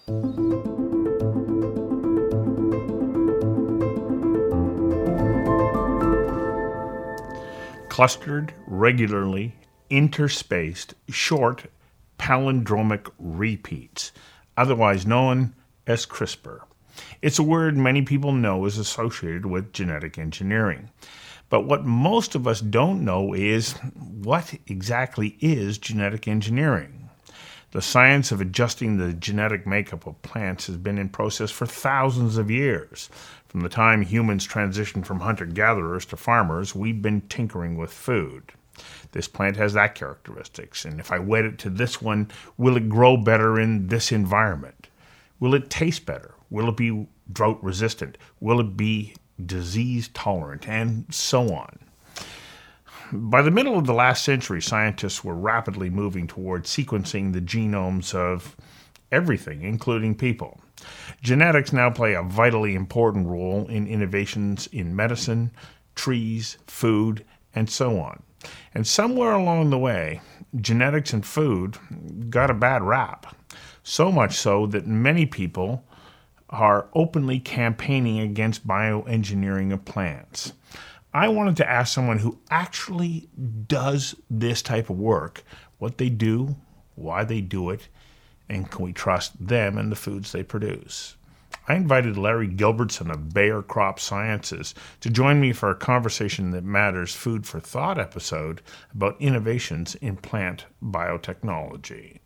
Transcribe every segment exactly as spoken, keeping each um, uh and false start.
Clustered, regularly, interspaced, short, palindromic repeats, otherwise known as CRISPR. It's a word many people know is associated with genetic engineering. But what most of us don't know is what exactly is genetic engineering. The science of adjusting the genetic makeup of plants has been in process for thousands of years. From the time humans transitioned from hunter-gatherers to farmers, we've been tinkering with food. This plant has that characteristics, and if I wet it to this one, will it grow better in this environment? Will it taste better? Will it be drought-resistant? Will it be disease-tolerant? And so on. By the middle of the last century, scientists were rapidly moving toward sequencing the genomes of everything, including people. Genetics now play a vitally important role in innovations in medicine, trees, food, and so on. And somewhere along the way, genetics and food got a bad rap. So much so that many people are openly campaigning against bioengineering of plants. I wanted to ask someone who actually does this type of work what they do, why they do it, and can we trust them and the foods they produce? I invited Larry Gilbertson of Bayer Crop Sciences to join me for a Conversation That Matters Food for Thought episode about innovations in plant biotechnology.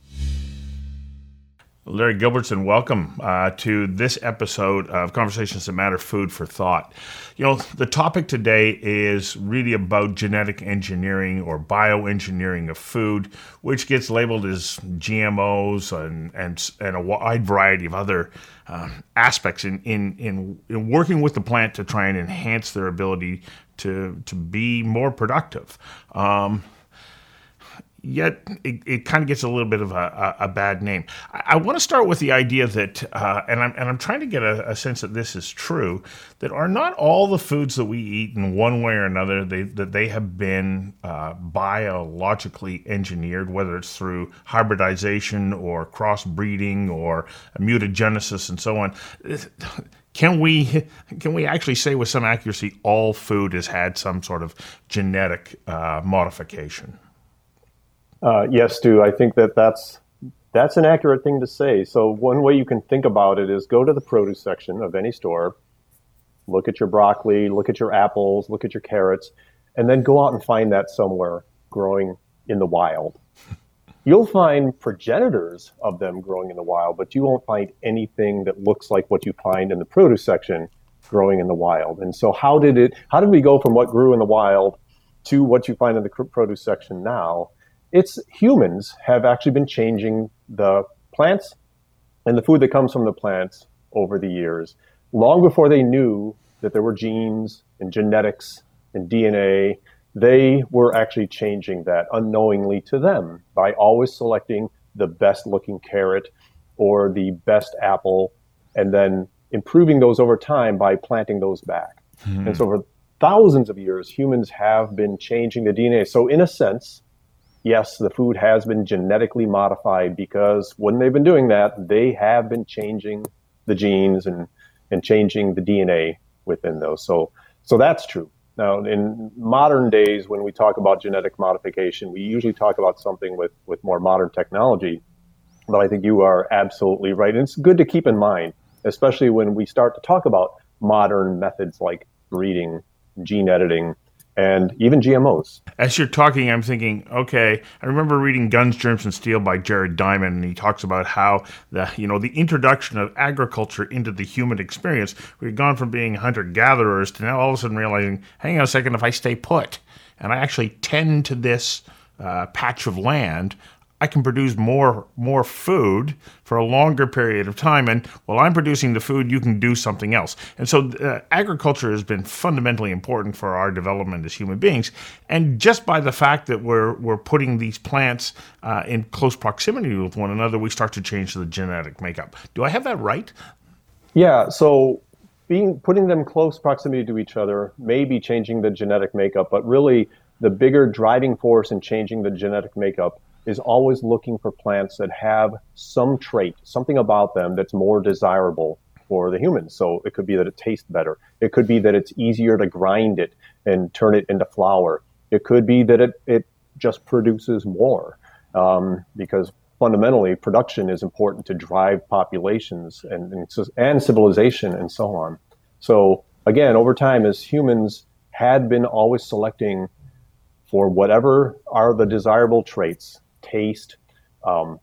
Larry Gilbertson, welcome uh, to this episode of Conversations That Matter Food for Thought. You know, the topic today is really about genetic engineering or bioengineering of food, which gets labeled as G M Os and and, and a wide variety of other uh, aspects in, in, in, in working with the plant to try and enhance their ability to, to be more productive. Um, Yet it, it kind of gets a little bit of a, a, a bad name. I, I want to start with the idea that, uh, and I'm and I'm trying to get a, a sense that this is true, that are not all the foods that we eat in one way or another, they, that they have been uh, biologically engineered, whether it's through hybridization or crossbreeding or mutagenesis and so on. Can we can we actually say with some accuracy all food has had some sort of genetic uh, modification? Uh, yes, Stu, I think that that's, that's an accurate thing to say. So one way you can think about it is go to the produce section of any store, look at your broccoli, look at your apples, look at your carrots, and then go out and find that somewhere growing in the wild. You'll find progenitors of them growing in the wild, but you won't find anything that looks like what you find in the produce section growing in the wild. And so how did it, how did we go from what grew in the wild to what you find in the produce section now? It's humans have actually been changing the plants and the food that comes from the plants over the years, long before they knew that there were genes and genetics and D N A. They were actually changing that unknowingly to them by always selecting the best looking carrot or the best apple and then improving those over time by planting those back. Mm-hmm. And so for thousands of years, humans have been changing the D N A. So in a sense, yes, the food has been genetically modified because when they've been doing that, they have been changing the genes and, and changing the D N A within those. So, so that's true. Now, in modern days, when we talk about genetic modification, we usually talk about something with, with more modern technology. But I think you are absolutely right. And it's good to keep in mind, especially when we start to talk about modern methods like breeding, gene editing, and even G M Os. As you're talking, I'm thinking, okay, I remember reading Guns, Germs, and Steel by Jared Diamond, and he talks about how the, you know, the introduction of agriculture into the human experience, we've gone from being hunter-gatherers to now all of a sudden realizing, hang on a second, if I stay put and I actually tend to this uh, patch of land, I can produce more more food for a longer period of time. And while I'm producing the food, you can do something else. And so uh, agriculture has been fundamentally important for our development as human beings. And just by the fact that we're we're putting these plants uh, in close proximity with one another, we start to change the genetic makeup. Do I have that right? Yeah. So being putting them close proximity to each other may be changing the genetic makeup, but really the bigger driving force in changing the genetic makeup is always looking for plants that have some trait, something about them that's more desirable for the humans. So it could be that it tastes better. It could be that it's easier to grind it and turn it into flour. It could be that it, it just produces more, um, because fundamentally production is important to drive populations and, and, and civilization and so on. So again, over time, as humans had been always selecting for whatever are the desirable traits, taste, um,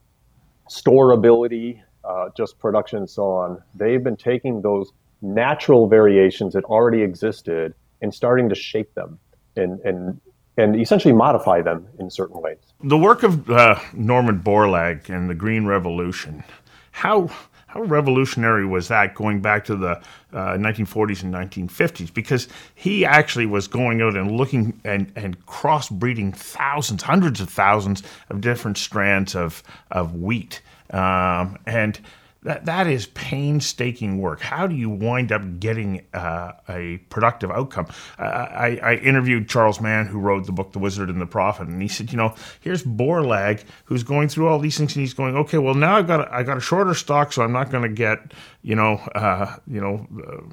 storability, uh, just production and so on, they've been taking those natural variations that already existed and starting to shape them and, and, and essentially modify them in certain ways. The work of uh, Norman Borlaug and the Green Revolution, how how revolutionary was that going back to the uh, nineteen forties and nineteen fifties? Because he actually was going out and looking and, and crossbreeding thousands, hundreds of thousands of different strands of, of wheat. Um, and that that is painstaking work. How do you wind up getting uh, a productive outcome? Uh, I, I interviewed Charles Mann, who wrote the book The Wizard and the Prophet, and he said, you know, here's Borlaug, who's going through all these things, and he's going, okay, well now I've got a, I got a shorter stock, so I'm not going to get, you know, uh, you know,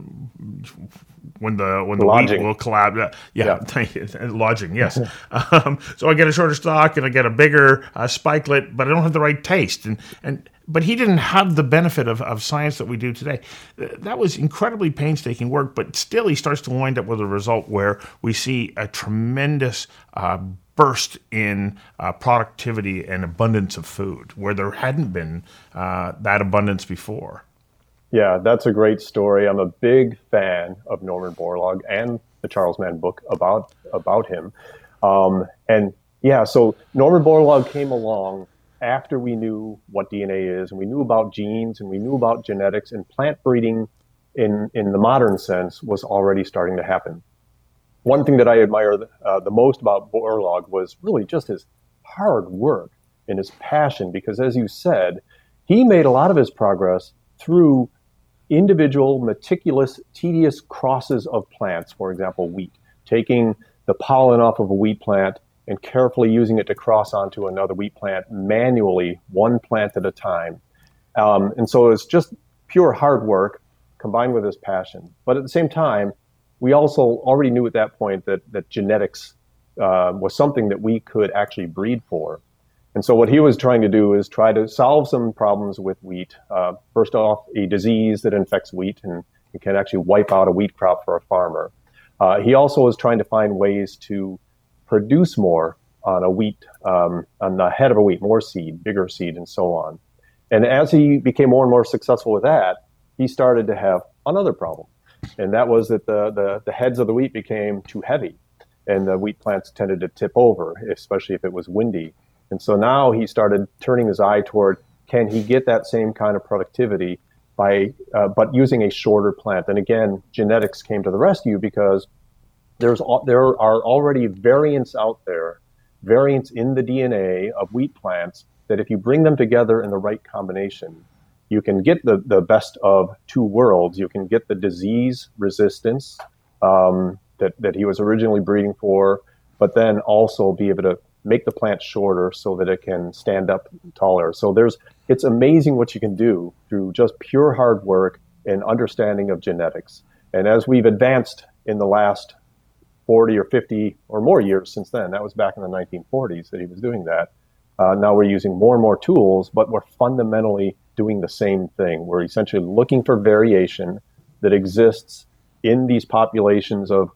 uh, when the when the lodging. wheat will collapse. Uh, yeah, Yeah. lodging, yes. um, so I get a shorter stock, and I get a bigger uh, spikelet, but I don't have the right taste, and and. But he didn't have the benefit of, of science that we do today. That was incredibly painstaking work, but still he starts to wind up with a result where we see a tremendous uh, burst in uh, productivity and abundance of food, where there hadn't been uh, that abundance before. Yeah, that's a great story. I'm a big fan of Norman Borlaug and the Charles Mann book about, about him. Um, and yeah, so Norman Borlaug came along after we knew what D N A is, and we knew about genes, and we knew about genetics, and plant breeding in, in the modern sense was already starting to happen. One thing that I admire uh, the most about Borlaug was really just his hard work and his passion, because as you said, he made a lot of his progress through individual, meticulous, tedious crosses of plants, for example, wheat, taking the pollen off of a wheat plant and carefully using it to cross onto another wheat plant manually, one plant at a time. Um, and so it's just pure hard work combined with his passion. But at the same time, we also already knew at that point that, that genetics uh, was something that we could actually breed for. And so what he was trying to do is try to solve some problems with wheat. Uh, first off, a disease that infects wheat and it can actually wipe out a wheat crop for a farmer. Uh, he also was trying to find ways to produce more on a wheat, um, on the head of a wheat, more seed, bigger seed, and so on. And as he became more and more successful with that, he started to have another problem. And that was that the, the, the heads of the wheat became too heavy, and the wheat plants tended to tip over, especially if it was windy. And so now he started turning his eye toward, can he get that same kind of productivity by, uh, but using a shorter plant? And again, genetics came to the rescue, because There's there are already variants out there, variants in the D N A of wheat plants that if you bring them together in the right combination, you can get the, the best of two worlds. You can get the disease resistance um, that, that he was originally breeding for, but then also be able to make the plant shorter so that it can stand up taller. So there's it's amazing what you can do through just pure hard work and understanding of genetics. And as we've advanced in the last forty or fifty or more years since then, that was back in the nineteen forties that he was doing that. Uh, now we're using more and more tools, but we're fundamentally doing the same thing. We're essentially looking for variation that exists in these populations of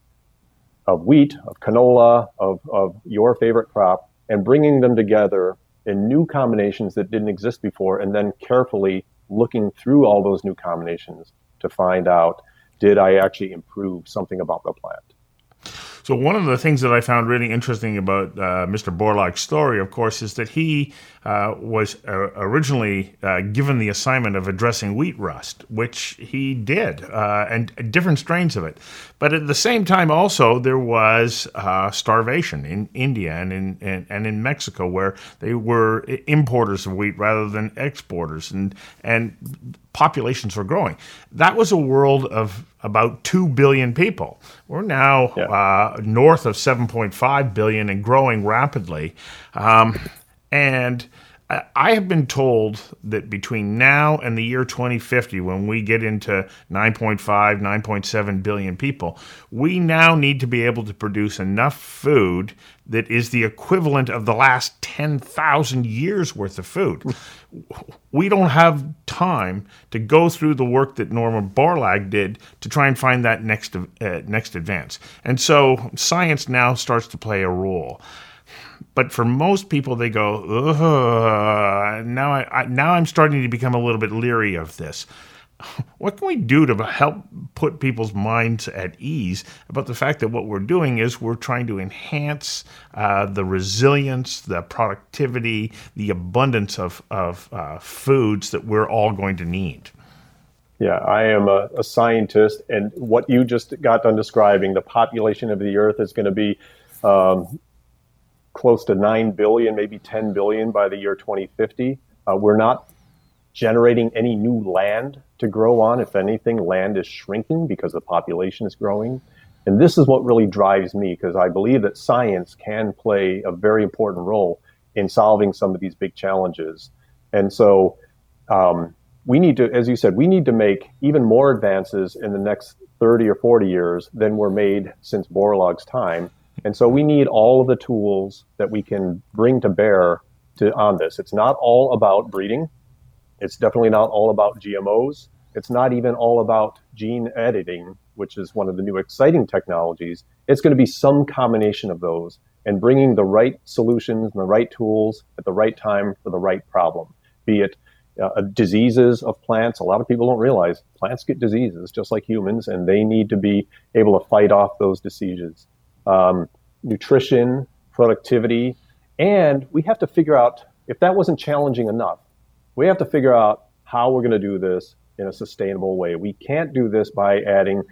of wheat, of canola, of, of your favorite crop, and bringing them together in new combinations that didn't exist before, and then carefully looking through all those new combinations to find out, did I actually improve something about the plant? So one of the things that I found really interesting about uh, Mister Borlaug's story, of course, is that he uh, was uh, originally uh, given the assignment of addressing wheat rust, which he did, uh, and different strains of it. But at the same time, also, there was uh, starvation in India and in, and, and in Mexico, where they were importers of wheat rather than exporters, and and populations were growing. That was a world of about two billion people. We're now yeah. uh, north of seven point five billion and growing rapidly. Um, And I I have been told that between now and the year twenty fifty, when we get into nine point five, nine point seven billion people, we now need to be able to produce enough food that is the equivalent of the last ten thousand years worth of food. We don't have time to go through the work that Norman Borlaug did to try and find that next uh, next advance. And so science now starts to play a role. But for most people, they go, ugh, now, I, I, now I'm starting to become a little bit leery of this. What can we do to help put people's minds at ease about the fact that what we're doing is we're trying to enhance uh, the resilience, the productivity, the abundance of, of uh, foods that we're all going to need? Yeah, I am a, a scientist, and what you just got done describing, the population of the Earth is going to be um, close to nine billion, maybe ten billion by the year twenty fifty. Uh, we're not generating any new land to grow on. If anything, land is shrinking because the population is growing. And this is what really drives me, because I believe that science can play a very important role in solving some of these big challenges. And so um, we need to, as you said, we need to make even more advances in the next thirty or forty years than were made since Borlaug's time. And so we need all of the tools that we can bring to bear to on this. It's not all about breeding. It's definitely not all about G M Os. It's not even all about gene editing, which is one of the new exciting technologies. It's going to be some combination of those and bringing the right solutions and the right tools at the right time for the right problem, be it uh, diseases of plants. A lot of people don't realize plants get diseases just like humans, and they need to be able to fight off those diseases. Um, nutrition, productivity, and we have to figure out, if that wasn't challenging enough, we have to figure out how we're going to do this in a sustainable way. We can't do this by adding,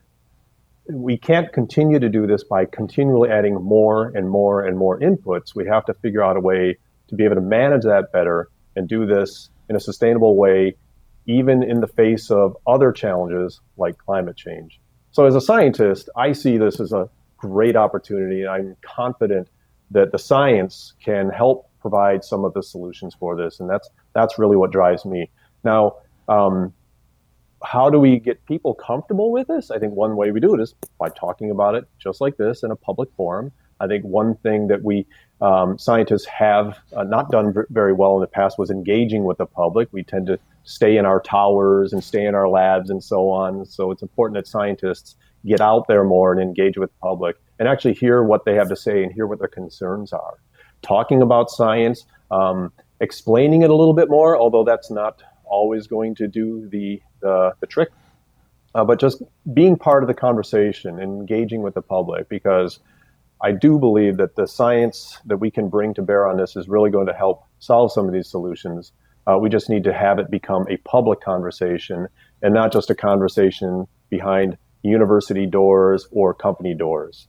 we can't continue to do this by continually adding more and more and more inputs. We have to figure out a way to be able to manage that better and do this in a sustainable way, even in the face of other challenges like climate change. So as a scientist, I see this as a great opportunity. I'm confident that the science can help provide some of the solutions for this, and that's that's really what drives me. Now, um, how do we get people comfortable with this? I think one way we do it is by talking about it just like this in a public forum. I think one thing that we um, scientists have uh, not done v- very well in the past was engaging with the public. We tend to stay in our towers and stay in our labs and so on. So it's important that scientists get out there more and engage with the public and actually hear what they have to say and hear what their concerns are. Talking about science, um, explaining it a little bit more, although that's not always going to do the the, the trick, uh, but just being part of the conversation and engaging with the public, because I do believe that the science that we can bring to bear on this is really going to help solve some of these solutions. Uh, we just need to have it become a public conversation and not just a conversation behind university doors or company doors.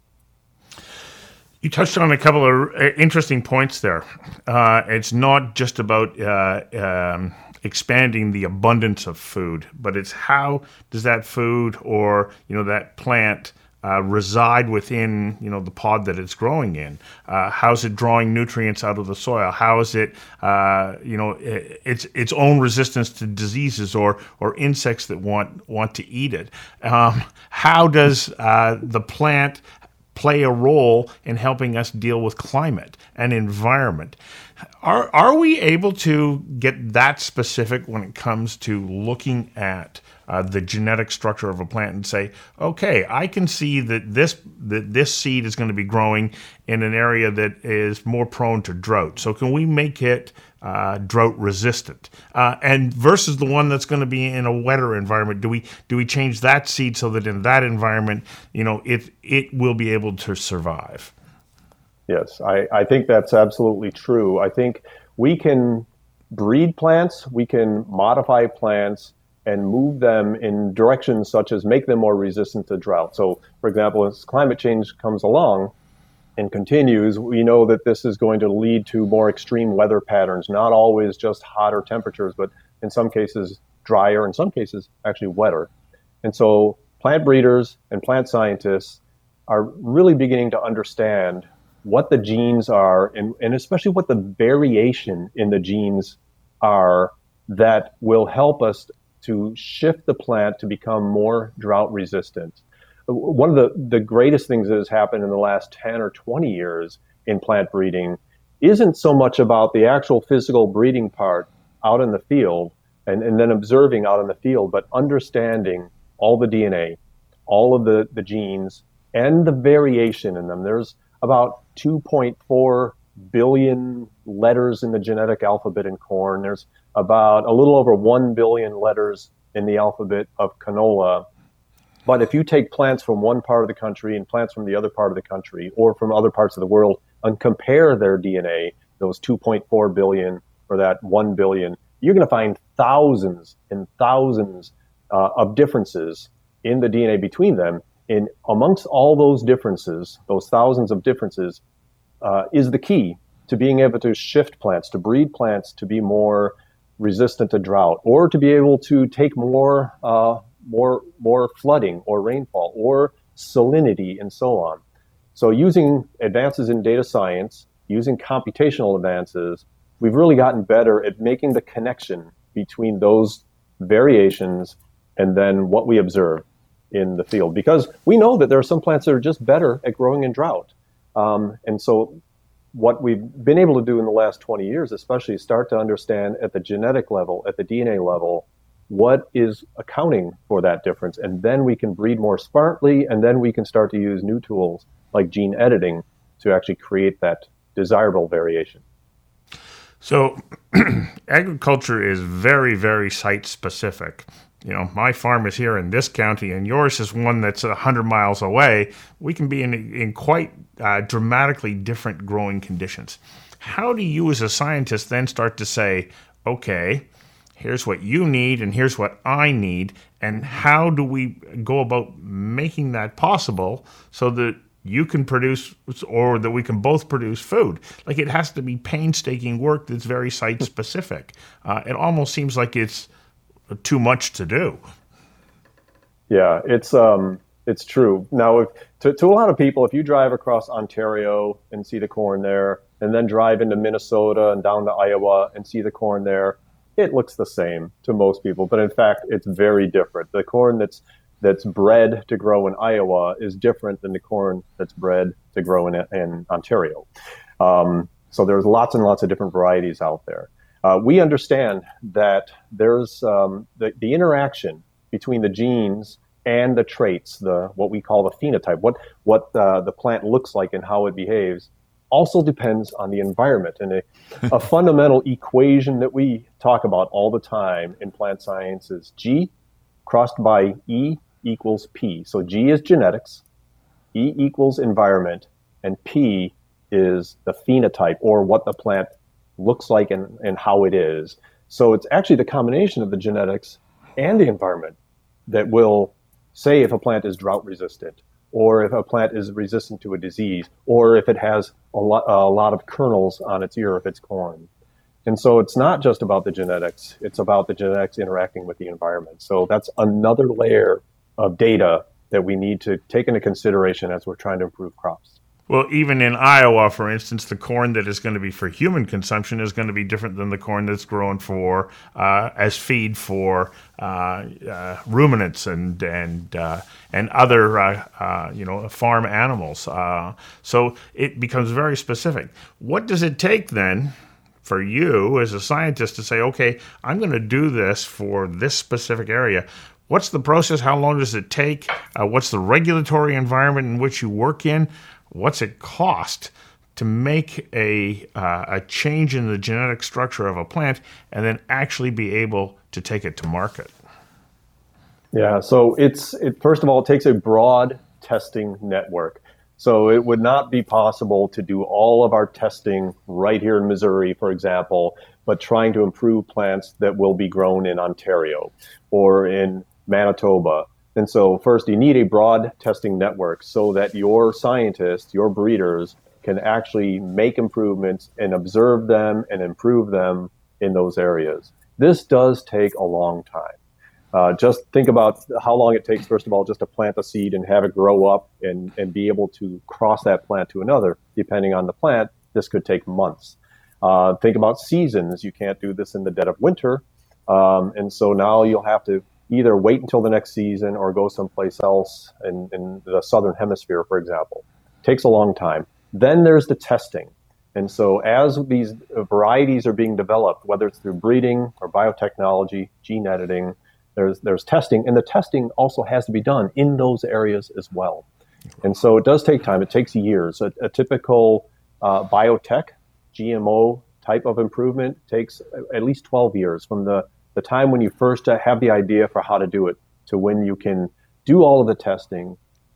You touched on a couple of interesting points there. Uh, it's not just about uh, um, expanding the abundance of food, but it's how does that food or you know that plant uh, reside within you know the pod that it's growing in? Uh, how's it drawing nutrients out of the soil? How is it uh, you know its its own resistance to diseases or or insects that want want to eat it? Um, how does uh, the plant play a role in helping us deal with climate and environment? Are are we able to get that specific when it comes to looking at uh, the genetic structure of a plant and say, okay, I can see that this that this seed is going to be growing in an area that is more prone to drought. So can we make it uh, drought resistant? Uh, and versus the one that's going to be in a wetter environment, do we do we change that seed so that in that environment, you know, it it will be able to survive? Yes, I, I think that's absolutely true. I think we can breed plants, we can modify plants and move them in directions such as make them more resistant to drought. So, for example, as climate change comes along and continues, we know that this is going to lead to more extreme weather patterns, not always just hotter temperatures, but in some cases drier, in some cases actually wetter. And so plant breeders and plant scientists are really beginning to understand what the genes are, and, and especially what the variation in the genes are that will help us to shift the plant to become more drought resistant. One of the, the greatest things that has happened in the last ten or twenty years in plant breeding isn't so much about the actual physical breeding part out in the field and, and then observing out in the field, but understanding all the D N A, all of the, the genes, and the variation in them. There's about two point four billion letters in the genetic alphabet in corn. There's about a little over one billion letters in the alphabet of canola. But if you take plants from one part of the country and plants from the other part of the country or from other parts of the world and compare their D N A, those two point four billion or that one billion, you're going to find thousands and thousands uh, of differences in the D N A between them. And amongst all those differences, those thousands of differences, uh, is the key to being able to shift plants, to breed plants to be more resistant to drought, or to be able to take more uh, more more flooding or rainfall or salinity and so on. So using advances in data science, using computational advances, we've really gotten better at making the connection between those variations and then what we observe in the field. Because we know that there are some plants that are just better at growing in drought. Um, and so what we've been able to do in the last twenty years, especially, is start to understand at the genetic level, at the D N A level, what is accounting for that difference. And then we can breed more smartly, and then we can start to use new tools like gene editing to actually create that desirable variation. So agriculture is very, very site specific. You know, my farm is here in this county, and yours is one that's one hundred miles away. We can be in, in quite uh, dramatically different growing conditions. How do you as a scientist then start to say, okay, here's what you need and here's what I need, and how do we go about making that possible so that you can produce or that we can both produce food? Like, it has to be painstaking work that's very site specific. Uh, it almost seems like it's too much to do. Yeah, it's um, it's true. Now, if, to, to a lot of people, if you drive across Ontario and see the corn there, and then drive into Minnesota and down to Iowa and see the corn there, it looks the same to most people. But in fact, it's very different. The corn that's that's bred to grow in Iowa is different than the corn that's bred to grow in, in Ontario. Um, so there's lots and lots of different varieties out there. Uh, we understand that there's um, the, the interaction between the genes and the traits, the what we call the phenotype, what what uh, the plant looks like and how it behaves, also depends on the environment. And a, a fundamental equation that we talk about all the time in plant science is G crossed by E equals P. So G is genetics, E equals environment, and P is the phenotype, or what the plant looks like and, and how it is. So it's actually the combination of the genetics and the environment that will say if a plant is drought resistant, or if a plant is resistant to a disease, or if it has a lot, a lot of kernels on its ear if it's corn. And so it's not just about the genetics, it's about the genetics interacting with the environment. So that's another layer of data that we need to take into consideration as we're trying to improve crops. Well, even in Iowa, for instance, the corn that is going to be for human consumption is going to be different than the corn that's grown for uh, as feed for uh, uh, ruminants and and uh, and other uh, uh, you know farm animals. Uh, so it becomes very specific. What does it take then for you as a scientist to say, okay, I'm going to do this for this specific area? What's the process? How long does it take? Uh, what's the regulatory environment in which you work in? What's it cost to make a uh, a change in the genetic structure of a plant and then actually be able to take it to market? Yeah, so it's it, first of all, it takes a broad testing network. So it would not be possible to do all of our testing right here in Missouri, for example, but trying to improve plants that will be grown in Ontario or in Manitoba. And so first, you need a broad testing network so that your scientists, your breeders, can actually make improvements and observe them and improve them in those areas. This does take a long time. Uh, just think about how long it takes, first of all, just to plant a seed and have it grow up and, and be able to cross that plant to another. Depending on the plant, this could take months. Uh, think about seasons. You can't do this in the dead of winter. Um, and so now you'll have to either wait until the next season or go someplace else in, in the southern hemisphere, for example. It takes a long time. Then there's the testing. And so as these varieties are being developed, whether it's through breeding or biotechnology, gene editing, there's there's testing. And the testing also has to be done in those areas as well. And so it does take time. It takes years. A, a typical uh, biotech, G M O type of improvement takes at least twelve years from the, the time when you first have the idea for how to do it to when you can do all of the testing,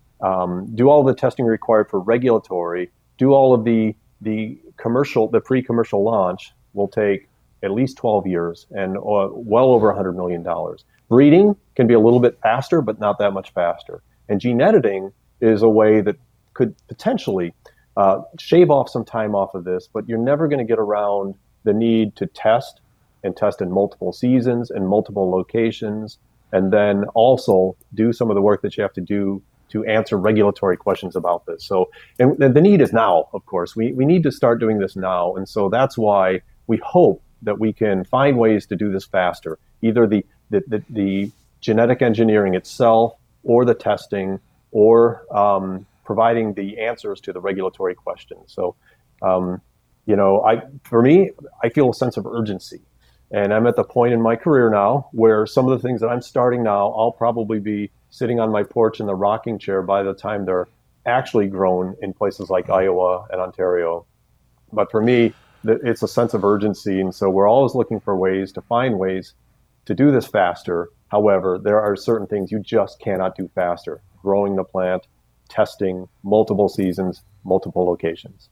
um, do all of the testing required for regulatory, do all of the the commercial, the pre-commercial launch will take at least twelve years and uh, well over one hundred million dollars. Breeding can be a little bit faster, but not that much faster. And gene editing is a way that could potentially uh, shave off some time off of this, but you're never going to get around the need to test and test in multiple seasons and multiple locations, and then also do some of the work that you have to do to answer regulatory questions about this. So, and the need is now, of course. We, we need to start doing this now. And so that's why we hope that we can find ways to do this faster, either the, the, the, the genetic engineering itself or the testing or um, providing the answers to the regulatory questions. So, um, you know, I for me, I feel a sense of urgency. And I'm at the point in my career now where some of the things that I'm starting now, I'll probably be sitting on my porch in the rocking chair by the time they're actually grown in places like Iowa and Ontario. But for me, it's a sense of urgency. And so we're always looking for ways to find ways to do this faster. However, there are certain things you just cannot do faster. Growing the plant, testing, multiple seasons, multiple locations.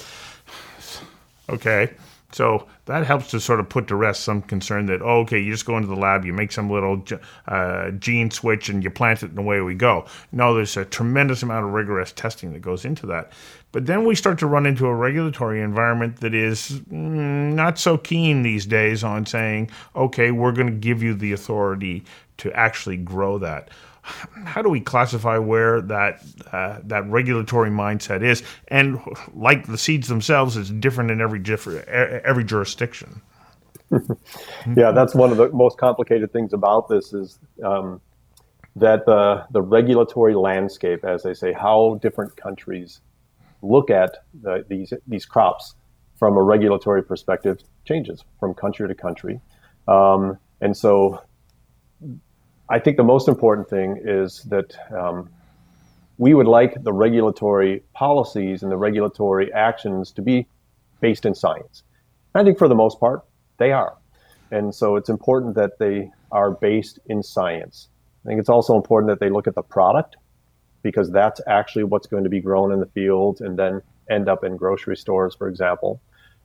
Okay. So that helps to sort of put to rest some concern that, oh, okay, you just go into the lab, you make some little uh, gene switch and you plant it and away we go. No, there's a tremendous amount of rigorous testing that goes into that. But then we start to run into a regulatory environment that is mm, not so keen these days on saying, okay, we're going to give you the authority to actually grow that. How do we classify where that uh, that regulatory mindset is? And like the seeds themselves, it's different in every every jurisdiction. Yeah, that's one of the most complicated things about this is um, that the the regulatory landscape, as they say, how different countries look at the, these these crops from a regulatory perspective changes from country to country, um, and so. I think the most important thing is that um, we would like the regulatory policies and the regulatory actions to be based in science. I think for the most part, they are. And so it's important that they are based in science. I think it's also important that they look at the product because that's actually what's going to be grown in the field and then end up in grocery stores, for example.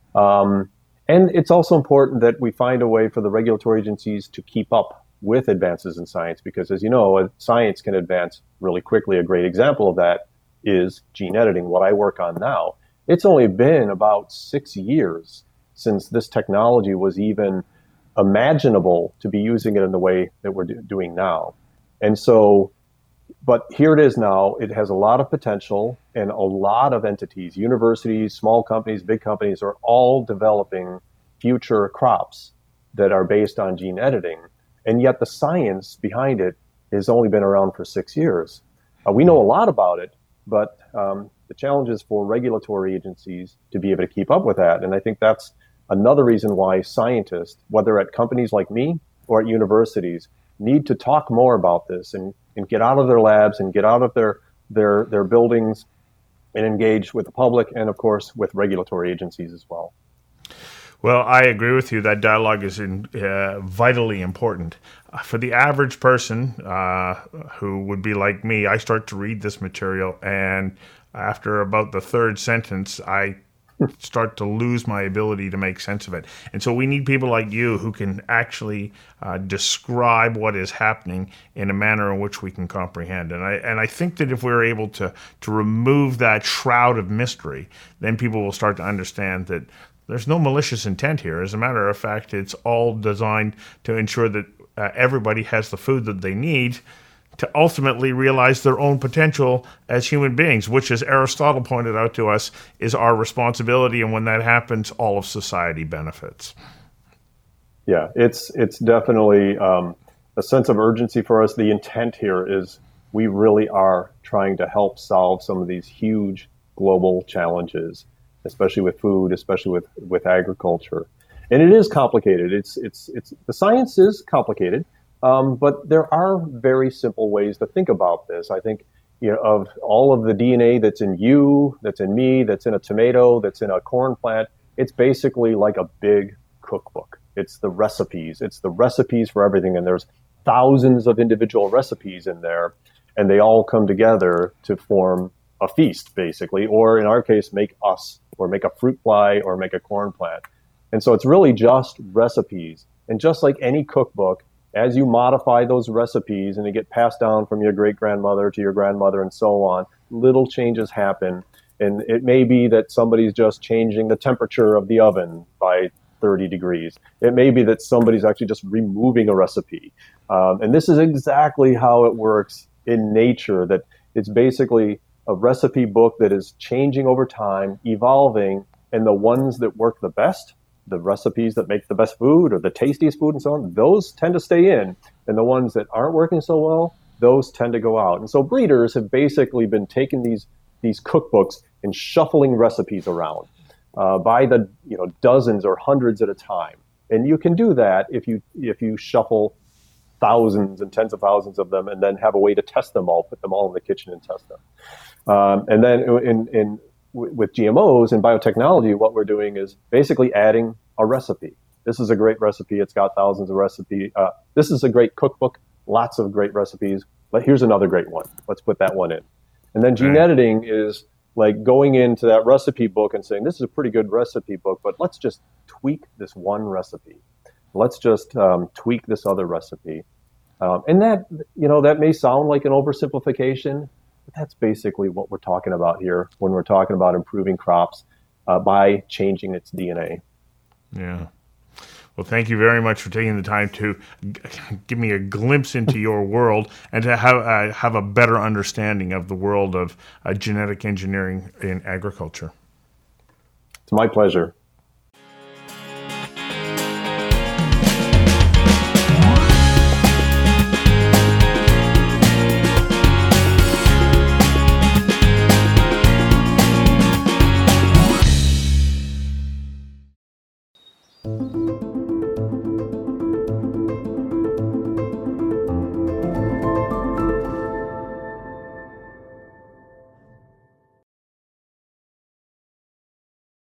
Um, and it's also important that we find a way for the regulatory agencies to keep up with advances in science, because as you know, science can advance really quickly. A great example of that is gene editing, what I work on now. It's only been about six years since this technology was even imaginable to be using it in the way that we're do- doing now. And so, but here it is now. It has a lot of potential, and a lot of entities, universities, small companies, big companies, are all developing future crops that are based on gene editing. And yet the science behind it has only been around for six years. Uh, we know a lot about it, but um, the challenge is for regulatory agencies to be able to keep up with that. And I think that's another reason why scientists, whether at companies like me or at universities, need to talk more about this and, and get out of their labs and get out of their, their, their buildings and engage with the public and, of course, with regulatory agencies as well. Well, I agree with you. That dialogue is in, uh, vitally important. Uh, for the average person uh, who would be like me, I start to read this material, and after about the third sentence, I start to lose my ability to make sense of it. And so we need people like you who can actually uh, describe what is happening in a manner in which we can comprehend. And I and I think that if we're able to to remove that shroud of mystery, then people will start to understand that there's no malicious intent here. As a matter of fact, it's all designed to ensure that uh, everybody has the food that they need to ultimately realize their own potential as human beings, which, as Aristotle pointed out to us, is our responsibility. And when that happens, all of society benefits. Yeah, it's it's definitely um, a sense of urgency for us. The intent here is we really are trying to help solve some of these huge global challenges, especially with food, especially with, with agriculture. And it is complicated. It's it's it's the science is complicated. Um, but there are very simple ways to think about this. I think, you know, of all of the D N A that's in you, that's in me, that's in a tomato, that's in a corn plant, it's basically like a big cookbook. It's the recipes. It's the recipes for everything. And there's thousands of individual recipes in there, and they all come together to form a feast, basically, or in our case, make us, or make a fruit fly, or make a corn plant. And so it's really just recipes. And just like any cookbook, as you modify those recipes and they get passed down from your great-grandmother to your grandmother and so on, little changes happen. And it may be that somebody's just changing the temperature of the oven by thirty degrees. It may be that somebody's actually just removing a recipe. Um, and this is exactly how it works in nature, that it's basically a recipe book that is changing over time, evolving, and the ones that work the best, the recipes that make the best food or the tastiest food and so on, those tend to stay in. And the ones that aren't working so well, those tend to go out. And so breeders have basically been taking these these cookbooks and shuffling recipes around uh, by the you know dozens or hundreds at a time. And you can do that if you if you shuffle thousands and tens of thousands of them and then have a way to test them all, put them all in the kitchen and test them. Um, and then in, in with G M Os and biotechnology, what we're doing is basically adding a recipe. This is a great recipe. It's got thousands of recipe. Uh, this is a great cookbook, lots of great recipes. But here's another great one. Let's put that one in. And then gene editing is like going into that recipe book and saying, this is a pretty good recipe book, but let's just tweak this one recipe. Let's just um, tweak this other recipe. Um, and that, you know, that may sound like an oversimplification, but that's basically what we're talking about here when we're talking about improving crops uh, by changing its D N A. Yeah. Well, thank you very much for taking the time to g- give me a glimpse into your world and to have uh, have a better understanding of the world of uh, genetic engineering in agriculture. It's my pleasure.